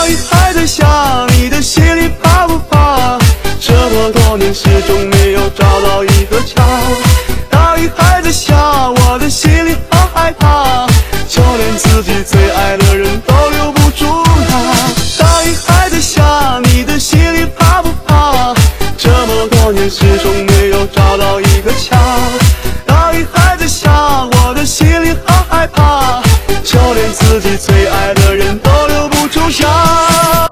大雨还在下，你的心里怕不怕？这么多年始终没有找到一个家。大雨还在下，我的心里好害怕，就连自己最爱的人都留不住他。大雨还在下，你的心里怕不怕？这么多年始终没有找到一个家。大雨还在下，我的心里好害怕，就连自